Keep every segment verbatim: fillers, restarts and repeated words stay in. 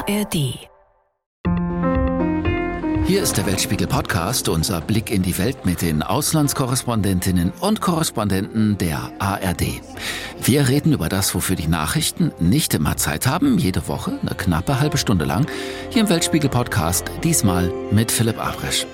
A R D. Hier ist der Weltspiegel-Podcast, unser Blick in die Welt mit den Auslandskorrespondentinnen und Korrespondenten der A R D. Wir reden über das, wofür die Nachrichten nicht immer Zeit haben, jede Woche, eine knappe halbe Stunde lang, hier im Weltspiegel-Podcast, diesmal mit Philipp Abresch.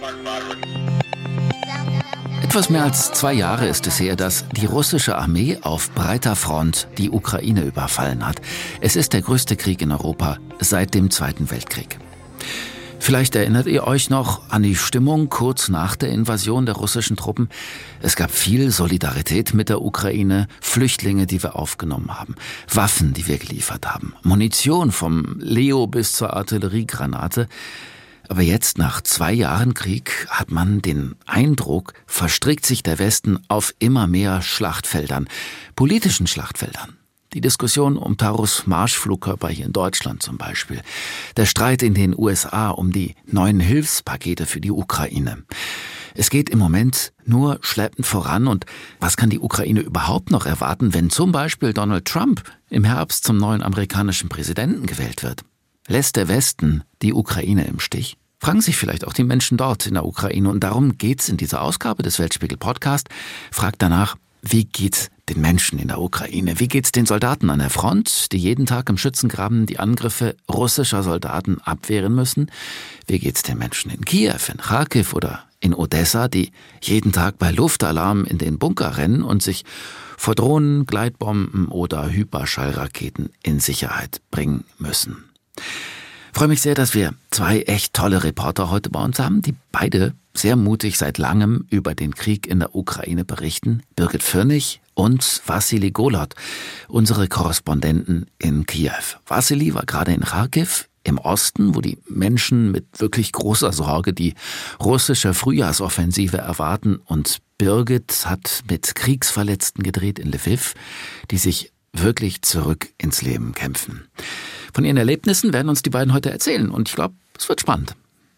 Etwas mehr als zwei Jahre ist es her, dass die russische Armee auf breiter Front die Ukraine überfallen hat. Es ist der größte Krieg in Europa seit dem Zweiten Weltkrieg. Vielleicht erinnert ihr euch noch an die Stimmung kurz nach der Invasion der russischen Truppen. Es gab viel Solidarität mit der Ukraine, Flüchtlinge, die wir aufgenommen haben, Waffen, die wir geliefert haben, Munition vom Leo bis zur Artilleriegranate. Aber jetzt, nach zwei Jahren Krieg, hat man den Eindruck, verstrickt sich der Westen auf immer mehr Schlachtfeldern, politischen Schlachtfeldern. Die Diskussion um Taurus Marschflugkörper hier in Deutschland zum Beispiel. Der Streit in den U S A um die neuen Hilfspakete für die Ukraine. Es geht im Moment nur schleppend voran. Und was kann die Ukraine überhaupt noch erwarten, wenn zum Beispiel Donald Trump im Herbst zum neuen amerikanischen Präsidenten gewählt wird? Lässt der Westen die Ukraine im Stich? Fragen sich vielleicht auch die Menschen dort in der Ukraine. Und darum geht's in dieser Ausgabe des Weltspiegel-Podcast. Fragt danach, wie geht's den Menschen in der Ukraine? Wie geht's den Soldaten an der Front, die jeden Tag im Schützengraben die Angriffe russischer Soldaten abwehren müssen? Wie geht's den Menschen in Kiew, in Kharkiv oder in Odessa, die jeden Tag bei Luftalarm in den Bunker rennen und sich vor Drohnen, Gleitbomben oder Hyperschallraketen in Sicherheit bringen müssen? Ich freue mich sehr, dass wir zwei echt tolle Reporter heute bei uns haben, die beide sehr mutig seit langem über den Krieg in der Ukraine berichten. Birgit Firnig und Wassili Golod, unsere Korrespondenten in Kiew. Wassili war gerade in Kharkiv im Osten, wo die Menschen mit wirklich großer Sorge die russische Frühjahrsoffensive erwarten. Und Birgit hat mit Kriegsverletzten gedreht in Lviv, die sich wirklich zurück ins Leben kämpfen. Von ihren Erlebnissen werden uns die beiden heute erzählen und ich glaube, es wird spannend.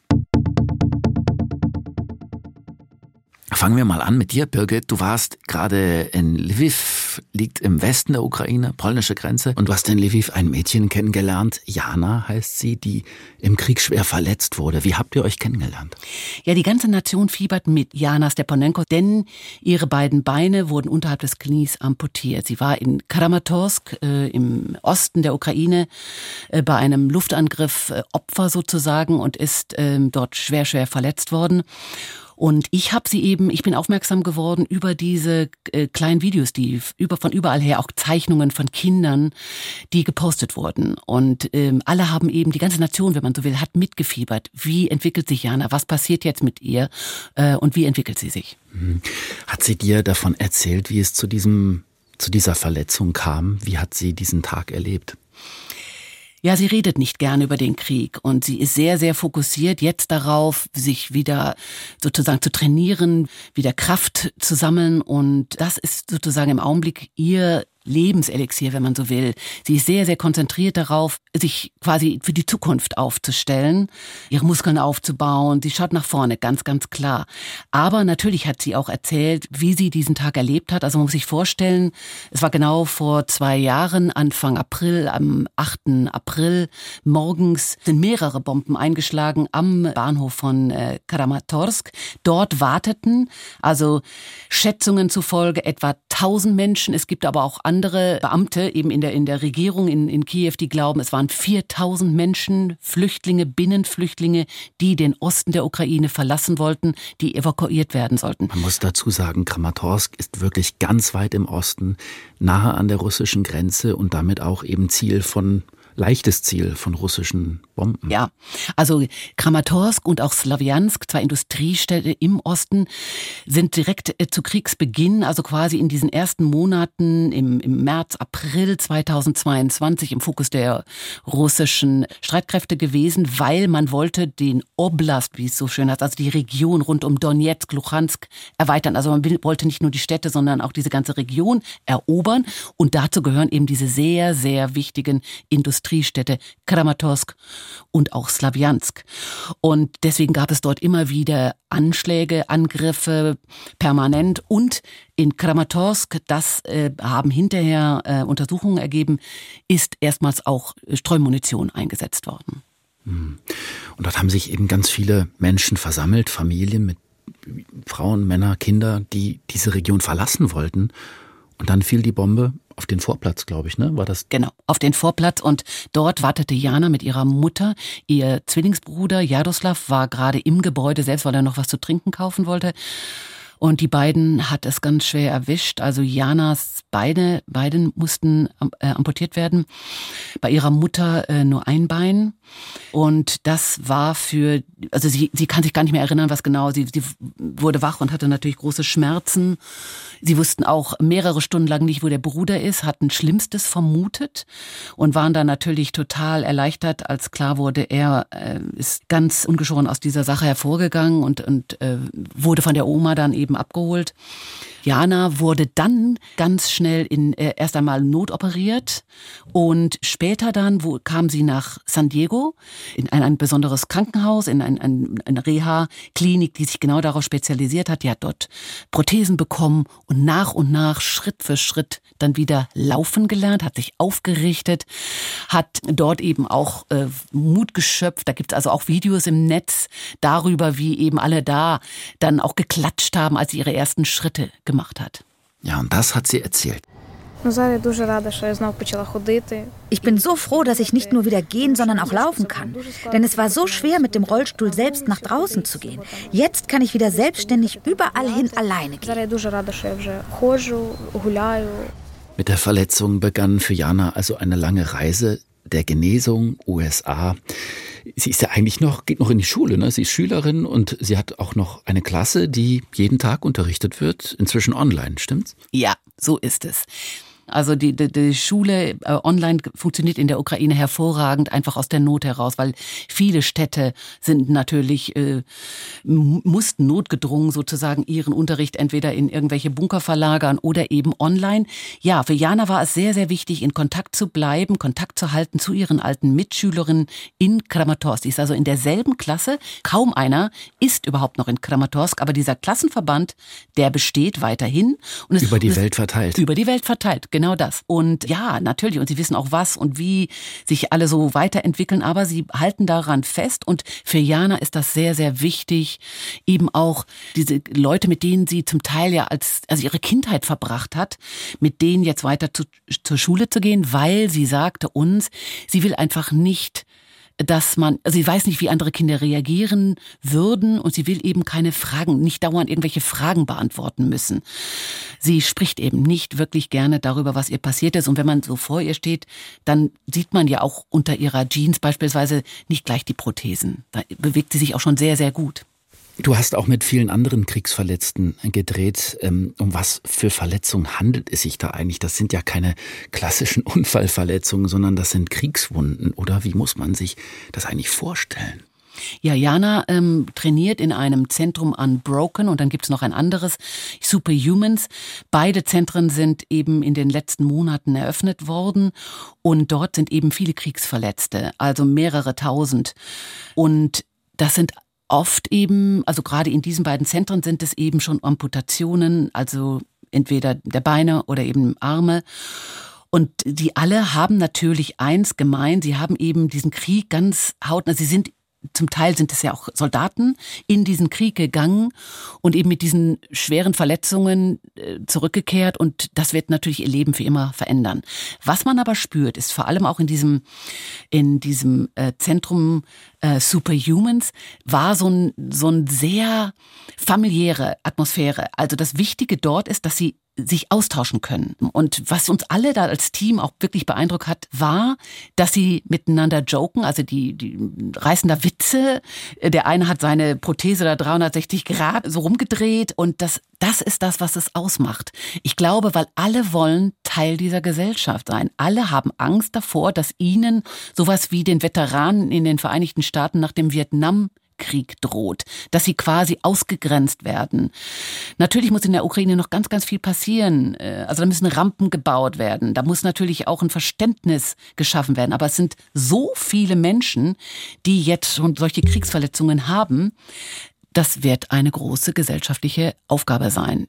Fangen wir mal an mit dir, Birgit. Du warst gerade in Lviv, liegt im Westen der Ukraine, polnische Grenze. Und du hast in Lviv ein Mädchen kennengelernt, Jana heißt sie, die im Krieg schwer verletzt wurde. Wie habt ihr euch kennengelernt? Ja, die ganze Nation fiebert mit Jana Stepanenko, denn ihre beiden Beine wurden unterhalb des Knies amputiert. Sie war in Kramatorsk äh, im Osten der Ukraine äh, bei einem Luftangriff äh, Opfer sozusagen und ist äh, dort schwer, schwer verletzt worden. Und ich habe sie eben, ich bin aufmerksam geworden über diese äh, kleinen Videos, die über von überall her, auch Zeichnungen von Kindern, die gepostet wurden. Und ähm, alle haben eben, die ganze Nation, wenn man so will, hat mitgefiebert. Wie entwickelt sich Jana? Was passiert jetzt mit ihr? Äh, und wie entwickelt sie sich? Hat sie dir davon erzählt, wie es zu diesem, zu dieser Verletzung kam? Wie hat sie diesen Tag erlebt? Ja, sie redet nicht gerne über den Krieg und sie ist sehr, sehr fokussiert jetzt darauf, sich wieder sozusagen zu trainieren, wieder Kraft zu sammeln und das ist sozusagen im Augenblick ihr Lebenselixier, wenn man so will. Sie ist sehr, sehr konzentriert darauf, sich quasi für die Zukunft aufzustellen, ihre Muskeln aufzubauen. Sie schaut nach vorne, ganz, ganz klar. Aber natürlich hat sie auch erzählt, wie sie diesen Tag erlebt hat. Also man muss sich vorstellen, es war genau vor zwei Jahren, Anfang April, am achten April, morgens sind mehrere Bomben eingeschlagen am Bahnhof von äh, Kramatorsk. Dort warteten, also Schätzungen zufolge, etwa tausend Menschen. Es gibt aber auch andere Beamte eben in der, in der Regierung in, in Kiew, die glauben, es waren viertausend Menschen, Flüchtlinge, Binnenflüchtlinge, die den Osten der Ukraine verlassen wollten, die evakuiert werden sollten. Man muss dazu sagen, Kramatorsk ist wirklich ganz weit im Osten, nahe an der russischen Grenze und damit auch eben Ziel von leichtes Ziel von russischen Bomben. Ja, also Kramatorsk und auch Slawjansk, zwei Industriestädte im Osten, sind direkt äh, zu Kriegsbeginn, also quasi in diesen ersten Monaten im, im März, April zweitausendzweiundzwanzig im Fokus der russischen Streitkräfte gewesen, weil man wollte den Oblast, wie es so schön heißt, also die Region rund um Donetsk, Luhansk erweitern. Also man will, wollte nicht nur die Städte, sondern auch diese ganze Region erobern und dazu gehören eben diese sehr, sehr wichtigen Industriestädte. Industriestädte Kramatorsk und auch Slawjansk. Und deswegen gab es dort immer wieder Anschläge, Angriffe permanent. Und in Kramatorsk, das äh, haben hinterher äh, Untersuchungen ergeben, ist erstmals auch Streumunition eingesetzt worden. Und dort haben sich eben ganz viele Menschen versammelt, Familien mit Frauen, Männer, Kinder, die diese Region verlassen wollten. Und dann fiel die Bombe auf den Vorplatz, glaube ich, ne? War das? Genau, auf den Vorplatz. Und dort wartete Jana mit ihrer Mutter. Ihr Zwillingsbruder Jaroslav war gerade im Gebäude selbst, weil er noch was zu trinken kaufen wollte. Und die beiden hat es ganz schwer erwischt. Also Janas Beine, beiden mussten äh, amputiert werden. Bei ihrer Mutter äh, nur ein Bein. Und das war für, also sie, sie kann sich gar nicht mehr erinnern, was genau. Sie, sie wurde wach und hatte natürlich große Schmerzen. Sie wussten auch mehrere Stunden lang nicht, wo der Bruder ist, hatten Schlimmstes vermutet und waren dann natürlich total erleichtert, als klar wurde, er äh, ist ganz ungeschoren aus dieser Sache hervorgegangen und, und äh, wurde von der Oma dann eben abgeholt. Jana wurde dann ganz schnell in äh, erst einmal notoperiert und später dann wo, kam sie nach San Diego in ein, ein besonderes Krankenhaus, in ein, ein, eine Reha-Klinik, die sich genau darauf spezialisiert hat. Die hat dort Prothesen bekommen und nach und nach, Schritt für Schritt dann wieder laufen gelernt, hat sich aufgerichtet, hat dort eben auch äh, Mut geschöpft. Da gibt es also auch Videos im Netz darüber, wie eben alle da dann auch geklatscht haben, als sie ihre ersten Schritte gemacht hat. Ja, und das hat sie erzählt. Ich bin so froh, dass ich nicht nur wieder gehen, sondern auch laufen kann. Denn es war so schwer, mit dem Rollstuhl selbst nach draußen zu gehen. Jetzt kann ich wieder selbstständig überall hin alleine gehen. Mit der Verletzung begann für Jana also eine lange Reise der Genesung, U S A. Sie ist ja eigentlich noch, geht noch in die Schule, ne? Sie ist Schülerin und sie hat auch noch eine Klasse, die jeden Tag unterrichtet wird, inzwischen online, stimmt's? Ja, so ist es. Also die, die, die Schule äh, online funktioniert in der Ukraine hervorragend, einfach aus der Not heraus, weil viele Städte sind natürlich, äh, mussten notgedrungen sozusagen ihren Unterricht entweder in irgendwelche Bunker verlagern oder eben online. Ja, für Jana war es sehr, sehr wichtig, in Kontakt zu bleiben, Kontakt zu halten zu ihren alten Mitschülerinnen in Kramatorsk. Sie ist also in derselben Klasse. Kaum einer ist überhaupt noch in Kramatorsk, aber dieser Klassenverband, der besteht weiterhin. Und es, über die es, Welt verteilt. Über die Welt verteilt, genau das. Und ja, natürlich, und sie wissen auch was und wie sich alle so weiterentwickeln, aber sie halten daran fest und für Jana ist das sehr, sehr wichtig, eben auch diese Leute, mit denen sie zum Teil ja als, also ihre Kindheit verbracht hat, mit denen jetzt weiter zu, zur Schule zu gehen, weil sie sagte uns, sie will einfach nicht, dass man, also sie weiß nicht, wie andere Kinder reagieren würden und sie will eben keine Fragen, nicht dauernd irgendwelche Fragen beantworten müssen. Sie spricht eben nicht wirklich gerne darüber, was ihr passiert ist und wenn man so vor ihr steht, dann sieht man ja auch unter ihrer Jeans beispielsweise nicht gleich die Prothesen. Da bewegt sie sich auch schon sehr, sehr gut. Du hast auch mit vielen anderen Kriegsverletzten gedreht. Um was für Verletzungen handelt es sich da eigentlich? Das sind ja keine klassischen Unfallverletzungen, sondern das sind Kriegswunden. Oder wie muss man sich das eigentlich vorstellen? Ja, Jana ähm, trainiert in einem Zentrum Unbroken und dann gibt's noch ein anderes, Superhumans. Beide Zentren sind eben in den letzten Monaten eröffnet worden und dort sind eben viele Kriegsverletzte, also mehrere tausend. Und das sind oft eben, also gerade in diesen beiden Zentren sind es eben schon Amputationen, also entweder der Beine oder eben Arme. Und die alle haben natürlich eins gemein, sie haben eben diesen Krieg ganz hautnah, sie sind zum Teil sind es ja auch Soldaten in diesen Krieg gegangen und eben mit diesen schweren Verletzungen zurückgekehrt und das wird natürlich ihr Leben für immer verändern. Was man aber spürt, ist vor allem auch in diesem in diesem äh, Zentrum äh, Superhumans war so ein so ein sehr familiäre Atmosphäre. Also das Wichtige dort ist, dass sie sich austauschen können. Und was uns alle da als Team auch wirklich beeindruckt hat, war, dass sie miteinander joken, also die, die reißen da Witze. Der eine hat seine Prothese da dreihundertsechzig Grad so rumgedreht und das, das ist das, was es ausmacht. Ich glaube, weil alle wollen Teil dieser Gesellschaft sein. Alle haben Angst davor, dass ihnen sowas wie den Veteranen in den Vereinigten Staaten nach dem Vietnam Krieg droht, dass sie quasi ausgegrenzt werden. Natürlich muss in der Ukraine noch ganz, ganz viel passieren. Also da müssen Rampen gebaut werden, da muss natürlich auch ein Verständnis geschaffen werden. Aber es sind so viele Menschen, die jetzt schon solche Kriegsverletzungen haben, das wird eine große gesellschaftliche Aufgabe sein.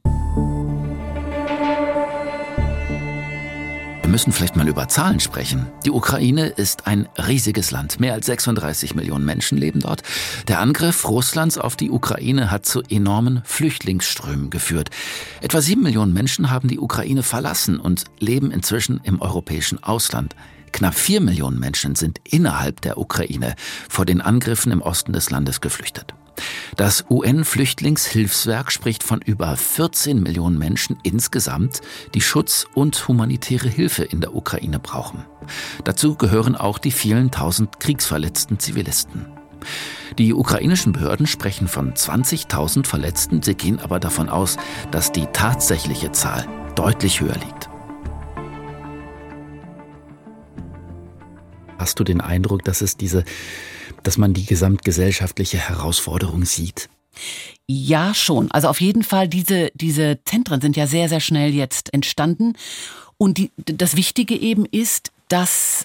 Wir müssen vielleicht mal über Zahlen sprechen. Die Ukraine ist ein riesiges Land. Mehr als sechsunddreißig Millionen Menschen leben dort. Der Angriff Russlands auf die Ukraine hat zu enormen Flüchtlingsströmen geführt. Etwa sieben Millionen Menschen haben die Ukraine verlassen und leben inzwischen im europäischen Ausland. Knapp vier Millionen Menschen sind innerhalb der Ukraine vor den Angriffen im Osten des Landes geflüchtet. Das U N-Flüchtlingshilfswerk spricht von über vierzehn Millionen Menschen insgesamt, die Schutz und humanitäre Hilfe in der Ukraine brauchen. Dazu gehören auch die vielen tausend kriegsverletzten Zivilisten. Die ukrainischen Behörden sprechen von zwanzigtausend Verletzten, sie gehen aber davon aus, dass die tatsächliche Zahl deutlich höher liegt. Hast du den Eindruck, dass es diese, dass man die gesamtgesellschaftliche Herausforderung sieht? Ja, schon. Also auf jeden Fall, diese, diese Zentren sind ja sehr, sehr schnell jetzt entstanden. Und die, das Wichtige eben ist, dass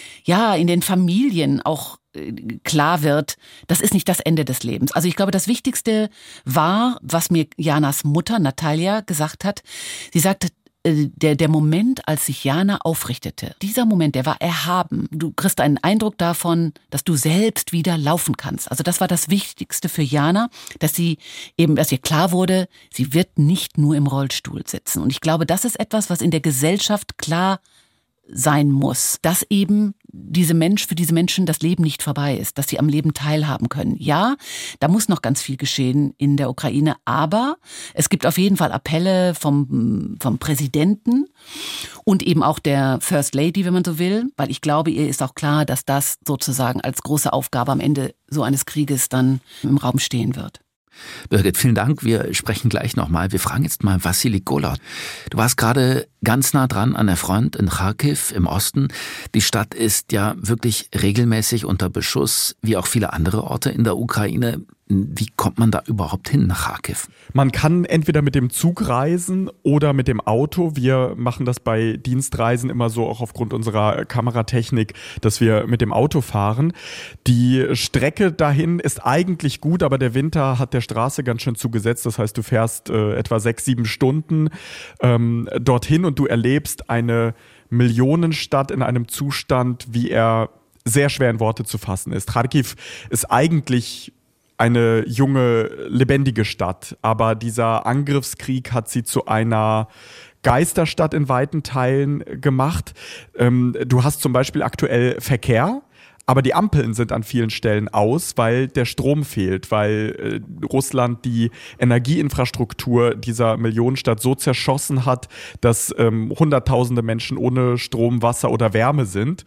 ja in den Familien auch klar wird, das ist nicht das Ende des Lebens. Also ich glaube, das Wichtigste war, was mir Janas Mutter Natalia gesagt hat. Sie sagte, Der, der Moment, als sich Jana aufrichtete, dieser Moment, der war erhaben. Du kriegst einen Eindruck davon, dass du selbst wieder laufen kannst. Also das war das Wichtigste für Jana, dass sie eben, dass ihr klar wurde, sie wird nicht nur im Rollstuhl sitzen. Und ich glaube, das ist etwas, was in der Gesellschaft klar sein muss, dass eben diese Mensch, für diese Menschen das Leben nicht vorbei ist, dass sie am Leben teilhaben können. Ja, da muss noch ganz viel geschehen in der Ukraine, aber es gibt auf jeden Fall Appelle vom, vom Präsidenten und eben auch der First Lady, wenn man so will, weil ich glaube, ihr ist auch klar, dass das sozusagen als große Aufgabe am Ende so eines Krieges dann im Raum stehen wird. Birgit, vielen Dank. Wir sprechen gleich nochmal. Wir fragen jetzt mal Wassili Golod. Du warst gerade ganz nah dran an der Front in Charkiw im Osten. Die Stadt ist ja wirklich regelmäßig unter Beschuss, wie auch viele andere Orte in der Ukraine. Wie kommt man da überhaupt hin nach Charkiw? Man kann entweder mit dem Zug reisen oder mit dem Auto. Wir machen das bei Dienstreisen immer so, auch aufgrund unserer Kameratechnik, dass wir mit dem Auto fahren. Die Strecke dahin ist eigentlich gut, aber der Winter hat der Straße ganz schön zugesetzt. Das heißt, du fährst äh, etwa sechs, sieben Stunden ähm, dorthin und du erlebst eine Millionenstadt in einem Zustand, wie er sehr schwer in Worte zu fassen ist. Charkiw ist eigentlich eine junge, lebendige Stadt, aber dieser Angriffskrieg hat sie zu einer Geisterstadt in weiten Teilen gemacht. Ähm, du hast zum Beispiel aktuell Verkehr, aber die Ampeln sind an vielen Stellen aus, weil der Strom fehlt, weil äh, Russland die Energieinfrastruktur dieser Millionenstadt so zerschossen hat, dass ähm, Hunderttausende Menschen ohne Strom, Wasser oder Wärme sind.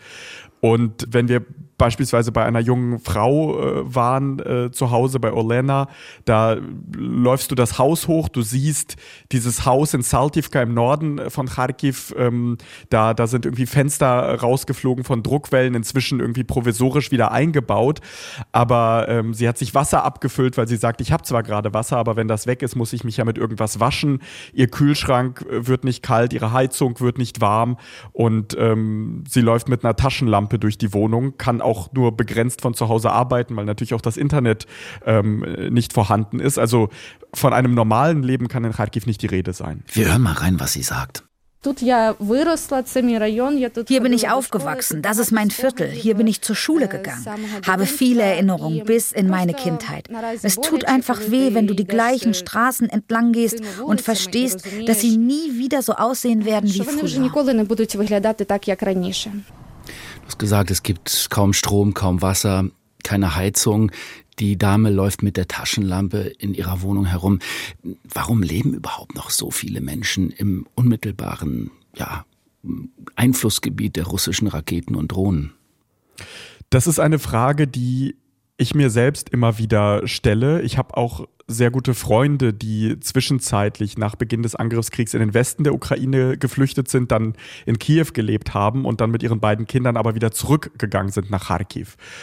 Und wenn wir beispielsweise bei einer jungen Frau äh, waren äh, zu Hause bei Olena, da läufst du das Haus hoch, du siehst dieses Haus in Saltivka im Norden von Charkiw, ähm, da, da sind irgendwie Fenster rausgeflogen von Druckwellen, inzwischen irgendwie provisorisch wieder eingebaut, aber ähm, sie hat sich Wasser abgefüllt, weil sie sagt, ich habe zwar gerade Wasser, aber wenn das weg ist, muss ich mich ja mit irgendwas waschen, ihr Kühlschrank wird nicht kalt, ihre Heizung wird nicht warm und ähm, sie läuft mit einer Taschenlampe durch die Wohnung, kann auch nur begrenzt von zu Hause arbeiten, weil natürlich auch das Internet ähm, nicht vorhanden ist. Also von einem normalen Leben kann in Charkiw nicht die Rede sein. Wir hören mal rein, was sie sagt. Hier bin ich aufgewachsen, das ist mein Viertel, hier bin ich zur Schule gegangen, habe viele Erinnerungen bis in meine Kindheit. Es tut einfach weh, wenn du die gleichen Straßen entlang gehst und verstehst, dass sie nie wieder so aussehen werden wie früher. Du hast gesagt, es gibt kaum Strom, kaum Wasser, keine Heizung. Die Dame läuft mit der Taschenlampe in ihrer Wohnung herum. Warum leben überhaupt noch so viele Menschen im unmittelbaren ja, Einflussgebiet der russischen Raketen und Drohnen? Das ist eine Frage, die ich mir selbst immer wieder stelle. Ich habe auch sehr gute Freunde, die zwischenzeitlich nach Beginn des Angriffskriegs in den Westen der Ukraine geflüchtet sind, dann in Kiew gelebt haben und dann mit ihren beiden Kindern aber wieder zurückgegangen sind nach Charkiw.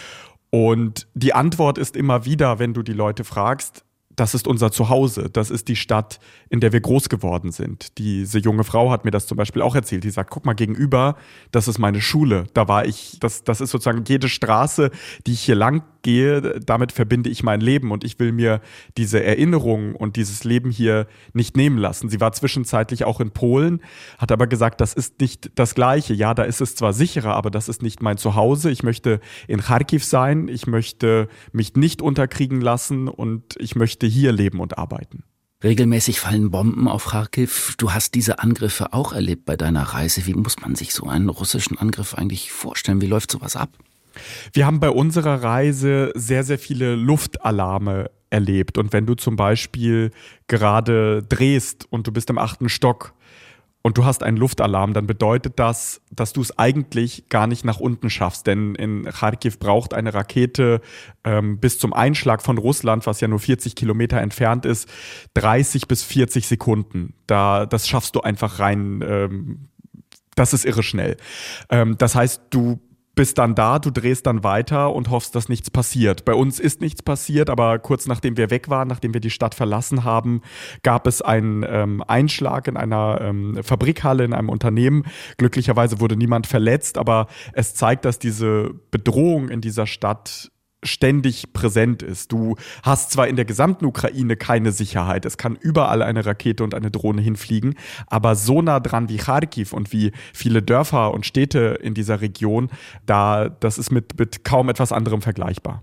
Und die Antwort ist immer wieder, wenn du die Leute fragst, das ist unser Zuhause, das ist die Stadt, in der wir groß geworden sind. Diese junge Frau hat mir das zum Beispiel auch erzählt. Die sagt, guck mal gegenüber, das ist meine Schule. Da war ich, das, das ist sozusagen jede Straße, die ich hier lang gehe, damit verbinde ich mein Leben und ich will mir diese Erinnerungen und dieses Leben hier nicht nehmen lassen. Sie war zwischenzeitlich auch in Polen, hat aber gesagt, das ist nicht das Gleiche. Ja, da ist es zwar sicherer, aber das ist nicht mein Zuhause. Ich möchte in Charkiw sein, ich möchte mich nicht unterkriegen lassen und ich möchte hier leben und arbeiten. Regelmäßig fallen Bomben auf Charkiw. Du hast diese Angriffe auch erlebt bei deiner Reise. Wie muss man sich so einen russischen Angriff eigentlich vorstellen? Wie läuft sowas ab? Wir haben bei unserer Reise sehr, sehr viele Luftalarme erlebt. Und wenn du zum Beispiel gerade drehst und du bist im achten Stock und du hast einen Luftalarm, dann bedeutet das, dass du es eigentlich gar nicht nach unten schaffst. Denn in Charkiw braucht eine Rakete ähm, bis zum Einschlag von Russland, was ja nur vierzig Kilometer entfernt ist, dreißig bis vierzig Sekunden. Da, das schaffst du einfach rein. Ähm, das ist irre schnell. Ähm, das heißt, du bist dann da, du drehst dann weiter und hoffst, dass nichts passiert. Bei uns ist nichts passiert, aber kurz nachdem wir weg waren, nachdem wir die Stadt verlassen haben, gab es einen ähm, Einschlag in einer ähm, Fabrikhalle, in einem Unternehmen. Glücklicherweise wurde niemand verletzt, aber es zeigt, dass diese Bedrohung in dieser Stadt ständig präsent ist. Du hast zwar in der gesamten Ukraine keine Sicherheit, es kann überall eine Rakete und eine Drohne hinfliegen, aber so nah dran wie Charkiw und wie viele Dörfer und Städte in dieser Region, da, das ist mit, mit kaum etwas anderem vergleichbar.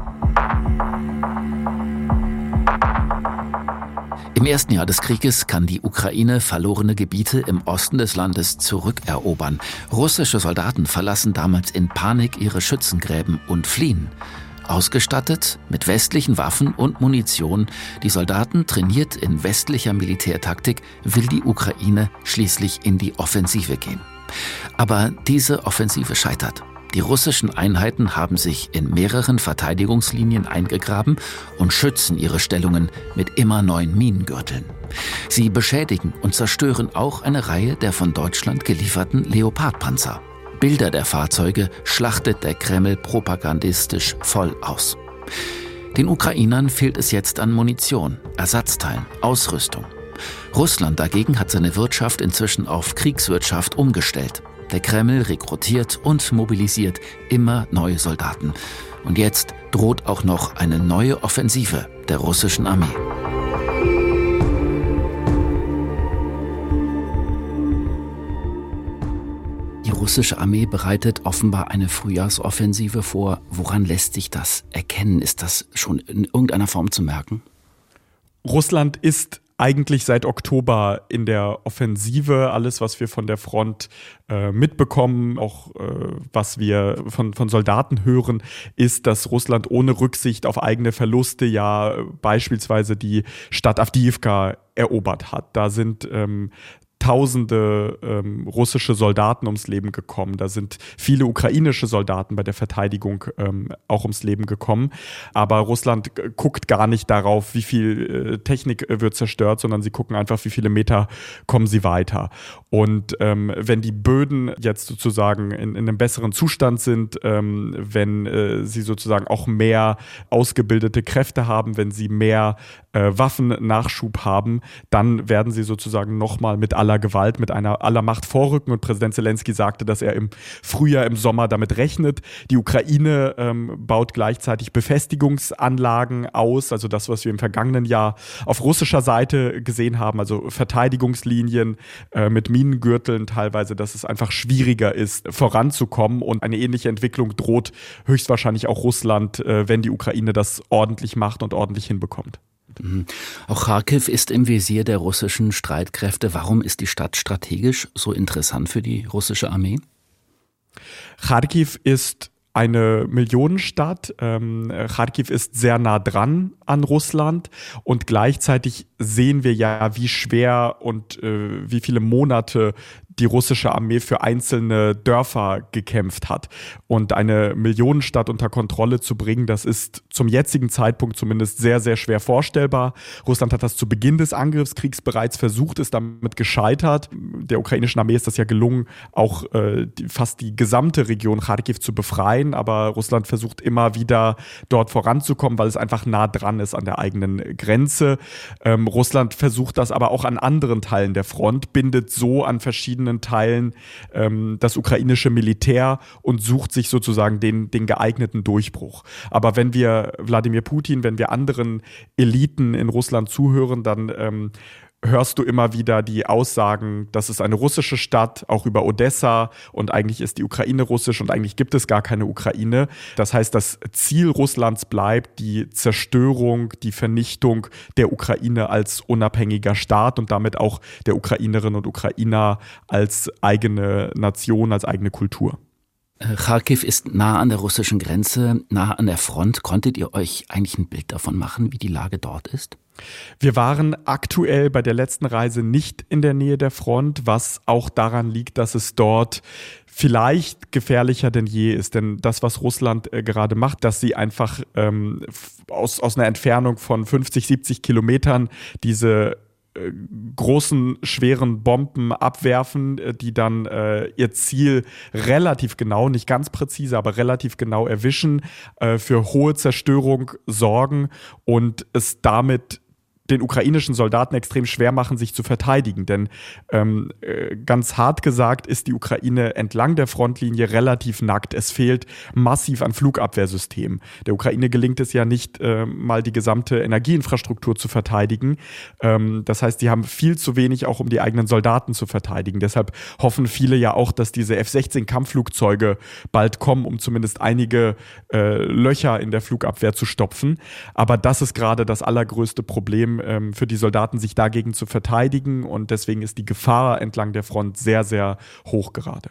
Im ersten Jahr des Krieges kann die Ukraine verlorene Gebiete im Osten des Landes zurückerobern. Russische Soldaten verlassen damals in Panik ihre Schützengräben und fliehen. Ausgestattet mit westlichen Waffen und Munition, die Soldaten trainiert in westlicher Militärtaktik, will die Ukraine schließlich in die Offensive gehen. Aber diese Offensive scheitert. Die russischen Einheiten haben sich in mehreren Verteidigungslinien eingegraben und schützen ihre Stellungen mit immer neuen Minengürteln. Sie beschädigen und zerstören auch eine Reihe der von Deutschland gelieferten Leopardpanzer. Bilder der Fahrzeuge schlachtet der Kreml propagandistisch voll aus. Den Ukrainern fehlt es jetzt an Munition, Ersatzteilen, Ausrüstung. Russland dagegen hat seine Wirtschaft inzwischen auf Kriegswirtschaft umgestellt. Der Kreml rekrutiert und mobilisiert immer neue Soldaten. Und jetzt droht auch noch eine neue Offensive der russischen Armee. Die russische Armee bereitet offenbar eine Frühjahrsoffensive vor. Woran lässt sich das erkennen? Ist das schon in irgendeiner Form zu merken? Russland ist eigentlich seit Oktober in der Offensive. Alles, was wir von der Front äh, mitbekommen, auch äh, was wir von, von Soldaten hören, ist, dass Russland ohne Rücksicht auf eigene Verluste ja beispielsweise die Stadt Awdijiwka erobert hat. Da sind ähm, Tausende ähm, russische Soldaten ums Leben gekommen. Da sind viele ukrainische Soldaten bei der Verteidigung ähm, auch ums Leben gekommen. Aber Russland g- guckt gar nicht darauf, wie viel äh, Technik äh, wird zerstört, sondern sie gucken einfach, wie viele Meter kommen sie weiter. Und ähm, wenn die Böden jetzt sozusagen in, in einem besseren Zustand sind, ähm, wenn äh, sie sozusagen auch mehr ausgebildete Kräfte haben, wenn sie mehr äh, Waffennachschub haben, dann werden sie sozusagen nochmal mit aller Gewalt, mit einer aller Macht vorrücken. Und Präsident Zelensky sagte, dass er im Frühjahr, im Sommer damit rechnet. Die Ukraine ähm, baut gleichzeitig Befestigungsanlagen aus, also das, was wir im vergangenen Jahr auf russischer Seite gesehen haben, also Verteidigungslinien äh, mit Minengürteln teilweise, dass es einfach schwieriger ist, voranzukommen. Und eine ähnliche Entwicklung droht höchstwahrscheinlich auch Russland, äh, wenn die Ukraine das ordentlich macht und ordentlich hinbekommt. Auch Charkiw ist im Visier der russischen Streitkräfte. Warum ist die Stadt strategisch so interessant für die russische Armee? Charkiw ist eine Millionenstadt. Ähm, Charkiw ist sehr nah dran an Russland und gleichzeitig sehen wir ja, wie schwer und äh, wie viele Monate die russische Armee für einzelne Dörfer gekämpft hat. Und eine Millionenstadt unter Kontrolle zu bringen, das ist zum jetzigen Zeitpunkt zumindest sehr, sehr schwer vorstellbar. Russland hat das zu Beginn des Angriffskriegs bereits versucht, ist damit gescheitert. Der ukrainischen Armee ist das ja gelungen, auch äh, die, fast die gesamte Region Charkiw zu befreien. Aber Russland versucht immer wieder dort voranzukommen, weil es einfach nah dran ist an der eigenen Grenze. Ähm, Russland versucht das aber auch an anderen Teilen der Front, bindet so an verschiedenen Teilen ähm, das ukrainische Militär und sucht sich sozusagen den, den geeigneten Durchbruch. Aber wenn wir Wladimir Putin, wenn wir anderen Eliten in Russland zuhören, dann ähm, hörst du immer wieder die Aussagen, das ist eine russische Stadt, auch über Odessa, und eigentlich ist die Ukraine russisch und eigentlich gibt es gar keine Ukraine. Das heißt, das Ziel Russlands bleibt die Zerstörung, die Vernichtung der Ukraine als unabhängiger Staat und damit auch der Ukrainerinnen und Ukrainer als eigene Nation, als eigene Kultur. Charkiw ist nah an der russischen Grenze, nah an der Front. Konntet ihr euch eigentlich ein Bild davon machen, wie die Lage dort ist? Wir waren aktuell bei der letzten Reise nicht in der Nähe der Front, was auch daran liegt, dass es dort vielleicht gefährlicher denn je ist. Denn das, was Russland äh, gerade macht, dass sie einfach ähm, aus, aus einer Entfernung von fünfzig, siebzig Kilometern diese großen, schweren Bomben abwerfen, die dann äh, ihr Ziel relativ genau, nicht ganz präzise, aber relativ genau erwischen, äh, für hohe Zerstörung sorgen und es damit den ukrainischen Soldaten extrem schwer machen, sich zu verteidigen. Denn ähm, ganz hart gesagt ist die Ukraine entlang der Frontlinie relativ nackt. Es fehlt massiv an Flugabwehrsystemen. Der Ukraine gelingt es ja nicht, äh, mal die gesamte Energieinfrastruktur zu verteidigen. Ähm, das heißt, sie haben viel zu wenig auch, um die eigenen Soldaten zu verteidigen. Deshalb hoffen viele ja auch, dass diese F sechzehn Kampfflugzeuge bald kommen, um zumindest einige äh, Löcher in der Flugabwehr zu stopfen. Aber das ist gerade das allergrößte Problem für die Soldaten, sich dagegen zu verteidigen, und deswegen ist die Gefahr entlang der Front sehr, sehr hoch gerade.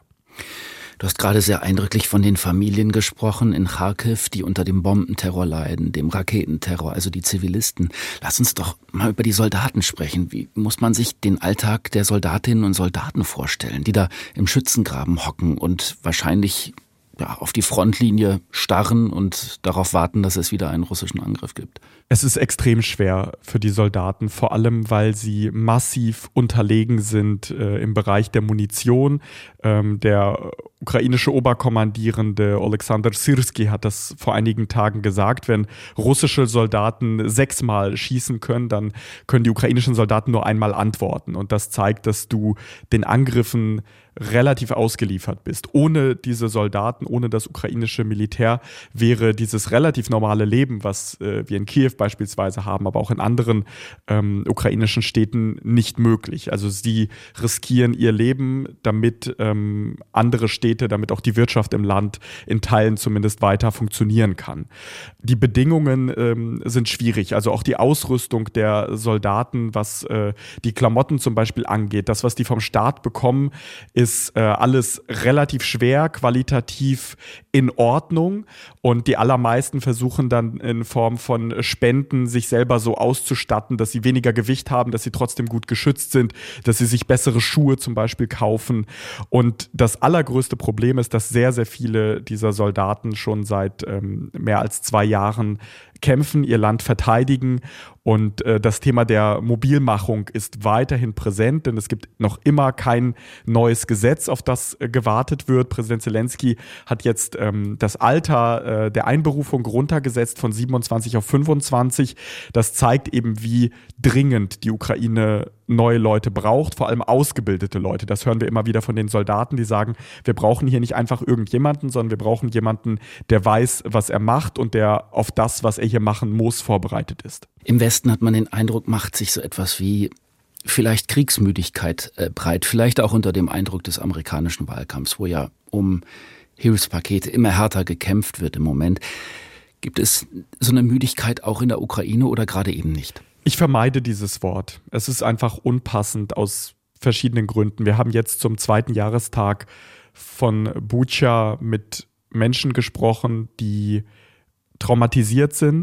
Du hast gerade sehr eindrücklich von den Familien gesprochen in Charkiw, die unter dem Bombenterror leiden, dem Raketenterror, also die Zivilisten. Lass uns doch mal über die Soldaten sprechen. Wie muss man sich den Alltag der Soldatinnen und Soldaten vorstellen, die da im Schützengraben hocken und wahrscheinlich ja, auf die Frontlinie starren und darauf warten, dass es wieder einen russischen Angriff gibt? Es ist extrem schwer für die Soldaten, vor allem weil sie massiv unterlegen sind äh, im Bereich der Munition. Ähm, der ukrainische Oberkommandierende Oleksandr Syrski hat das vor einigen Tagen gesagt, wenn russische Soldaten sechsmal schießen können, dann können die ukrainischen Soldaten nur einmal antworten. Und das zeigt, dass du den Angriffen relativ ausgeliefert bist. Ohne diese Soldaten, ohne das ukrainische Militär wäre dieses relativ normale Leben, was äh, wir in Kiew beispielsweise haben, aber auch in anderen ähm, ukrainischen Städten nicht möglich. Also sie riskieren ihr Leben, damit ähm, andere Städte, damit auch die Wirtschaft im Land in Teilen zumindest weiter funktionieren kann. Die Bedingungen ähm, sind schwierig, also auch die Ausrüstung der Soldaten, was äh, die Klamotten zum Beispiel angeht, das, was die vom Staat bekommen, ist äh, alles relativ schwer, qualitativ in Ordnung, und die allermeisten versuchen dann in Form von Spenden sich selber so auszustatten, dass sie weniger Gewicht haben, dass sie trotzdem gut geschützt sind, dass sie sich bessere Schuhe zum Beispiel kaufen. Und das allergrößte Problem ist, dass sehr, sehr viele dieser Soldaten schon seit ähm, mehr als zwei Jahren kämpfen, ihr Land verteidigen. Und äh, das Thema der Mobilmachung ist weiterhin präsent, denn es gibt noch immer kein neues Gesetz, auf das äh, gewartet wird. Präsident Zelensky hat jetzt ähm, das Alter äh, der Einberufung runtergesetzt von siebenundzwanzig auf fünfundzwanzig. Das zeigt eben, wie dringend die Ukraine neue Leute braucht, vor allem ausgebildete Leute. Das hören wir immer wieder von den Soldaten, die sagen, wir brauchen hier nicht einfach irgendjemanden, sondern wir brauchen jemanden, der weiß, was er macht und der auf das, was er hier machen muss, vorbereitet ist. Im Westen hat man den Eindruck, macht sich so etwas wie vielleicht Kriegsmüdigkeit äh, breit, vielleicht auch unter dem Eindruck des amerikanischen Wahlkampfs, wo ja um Hilfspakete immer härter gekämpft wird im Moment. Gibt es so eine Müdigkeit auch in der Ukraine oder gerade eben nicht? Ich vermeide dieses Wort. Es ist einfach unpassend aus verschiedenen Gründen. Wir haben jetzt zum zweiten Jahrestag von Bucha mit Menschen gesprochen, die traumatisiert sind,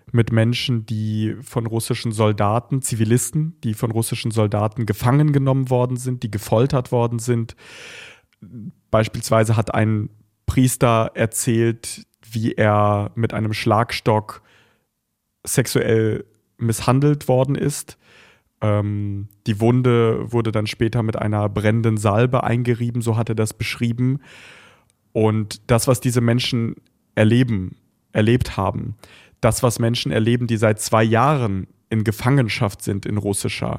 mit Menschen, die von russischen Soldaten, Zivilisten, die von russischen Soldaten gefangen genommen worden sind, die gefoltert worden sind. Beispielsweise hat ein Priester erzählt, wie er mit einem Schlagstock sexuell misshandelt worden ist. Ähm, die Wunde wurde dann später mit einer brennenden Salbe eingerieben, so hat er das beschrieben. Und das, was diese Menschen erleben, erlebt haben, das, was Menschen erleben, die seit zwei Jahren in Gefangenschaft sind in russischer,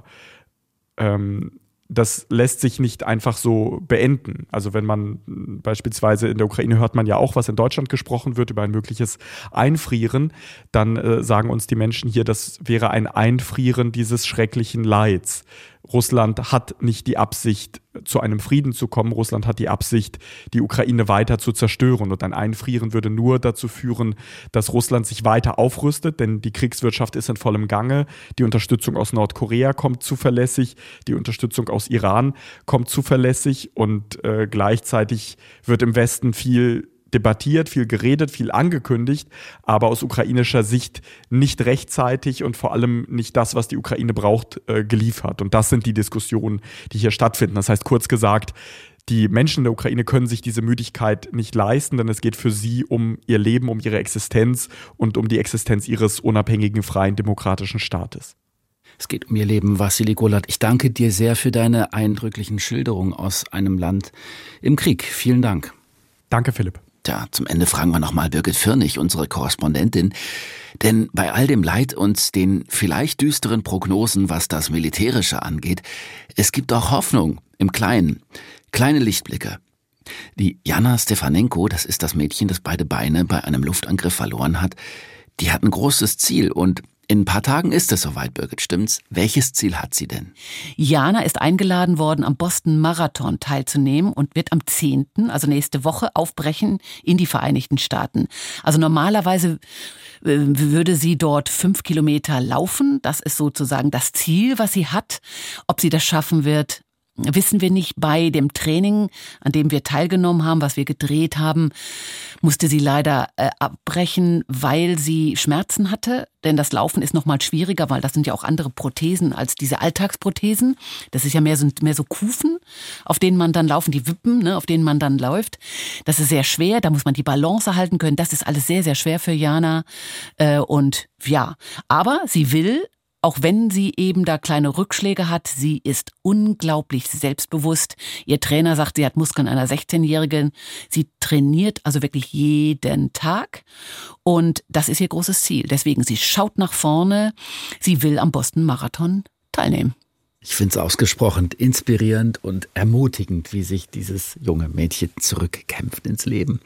ähm, das lässt sich nicht einfach so beenden. Also wenn man beispielsweise in der Ukraine hört man ja auch, was in Deutschland gesprochen wird über ein mögliches Einfrieren, dann äh, sagen uns die Menschen hier, das wäre ein Einfrieren dieses schrecklichen Leids. Russland hat nicht die Absicht, zu einem Frieden zu kommen. Russland hat die Absicht, die Ukraine weiter zu zerstören. Und ein Einfrieren würde nur dazu führen, dass Russland sich weiter aufrüstet, denn die Kriegswirtschaft ist in vollem Gange. Die Unterstützung aus Nordkorea kommt zuverlässig, die Unterstützung aus Iran kommt zuverlässig und äh, gleichzeitig wird im Westen viel debattiert, viel geredet, viel angekündigt, aber aus ukrainischer Sicht nicht rechtzeitig und vor allem nicht das, was die Ukraine braucht, äh, geliefert. Und das sind die Diskussionen, die hier stattfinden. Das heißt, kurz gesagt, die Menschen in der Ukraine können sich diese Müdigkeit nicht leisten, denn es geht für sie um ihr Leben, um ihre Existenz und um die Existenz ihres unabhängigen, freien, demokratischen Staates. Es geht um ihr Leben, Wassili Golod. Ich danke dir sehr für deine eindrücklichen Schilderungen aus einem Land im Krieg. Vielen Dank. Danke, Philipp. Ja, zum Ende fragen wir nochmal Birgit Firnig, unsere Korrespondentin. Denn bei all dem Leid und den vielleicht düsteren Prognosen, was das Militärische angeht, es gibt auch Hoffnung im Kleinen. Kleine Lichtblicke. Die Jana Stefanenko, das ist das Mädchen, das beide Beine bei einem Luftangriff verloren hat, die hat ein großes Ziel und in ein paar Tagen ist es soweit, Birgit, stimmt's? Welches Ziel hat sie denn? Jana ist eingeladen worden, am Boston Marathon teilzunehmen und wird am zehnten, also nächste Woche, aufbrechen in die Vereinigten Staaten. Also normalerweise äh, würde sie dort fünf Kilometer laufen. Das ist sozusagen das Ziel, was sie hat. Ob sie das schaffen wird, wissen wir nicht. Bei dem Training, an dem wir teilgenommen haben, was wir gedreht haben, musste sie leider äh, abbrechen, weil sie Schmerzen hatte. Denn das Laufen ist noch mal schwieriger, weil das sind ja auch andere Prothesen als diese Alltagsprothesen. Das ist ja mehr so, mehr so Kufen, auf denen man dann laufen, die Wippen, ne, auf denen man dann läuft. Das ist sehr schwer, da muss man die Balance halten können. Das ist alles sehr, sehr schwer für Jana. Äh, und ja, aber sie will, auch wenn sie eben da kleine Rückschläge hat, sie ist unglaublich selbstbewusst. Ihr Trainer sagt, sie hat Muskeln einer sechzehnjährigen. Sie trainiert also wirklich jeden Tag. Und das ist ihr großes Ziel. Deswegen, sie schaut nach vorne. Sie will am Boston Marathon teilnehmen. Ich finde es ausgesprochen inspirierend und ermutigend, wie sich dieses junge Mädchen zurückkämpft ins Leben.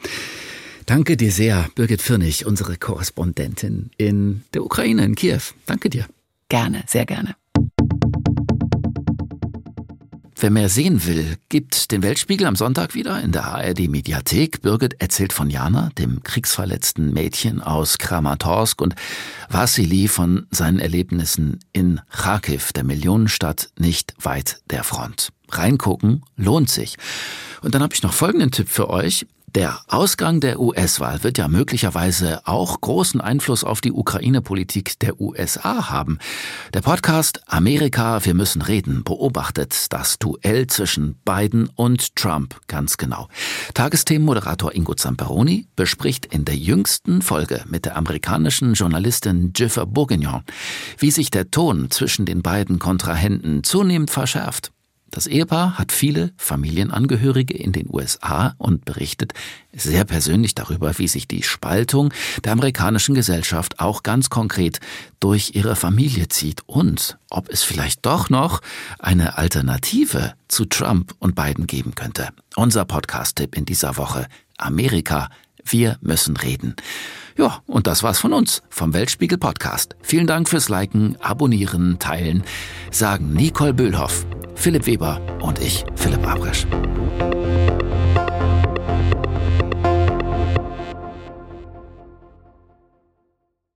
Danke dir sehr, Birgit Firnig, unsere Korrespondentin in der Ukraine, in Kiew. Danke dir. Gerne, sehr gerne. Wer mehr sehen will, gibt den Weltspiegel am Sonntag wieder in der A R D-Mediathek. Birgit erzählt von Jana, dem kriegsverletzten Mädchen aus Kramatorsk, und Wassili von seinen Erlebnissen in Charkiw, der Millionenstadt nicht weit der Front. Reingucken lohnt sich. Und dann habe ich noch folgenden Tipp für euch. Der Ausgang der U S-Wahl wird ja möglicherweise auch großen Einfluss auf die Ukraine-Politik der U S A haben. Der Podcast Amerika, wir müssen reden beobachtet das Duell zwischen Biden und Trump ganz genau. Tagesthemenmoderator Ingo Zamperoni bespricht in der jüngsten Folge mit der amerikanischen Journalistin Jennifer Bourguignon, wie sich der Ton zwischen den beiden Kontrahenten zunehmend verschärft. Das Ehepaar hat viele Familienangehörige in den U S A und berichtet sehr persönlich darüber, wie sich die Spaltung der amerikanischen Gesellschaft auch ganz konkret durch ihre Familie zieht und ob es vielleicht doch noch eine Alternative zu Trump und Biden geben könnte. Unser Podcast-Tipp in dieser Woche: Amerika, wir müssen reden. Ja, und das war's von uns, vom Weltspiegel Podcast. Vielen Dank fürs Liken, Abonnieren, Teilen, sagen Nicole Böhlhoff, Philipp Weber und ich, Philipp Abrisch.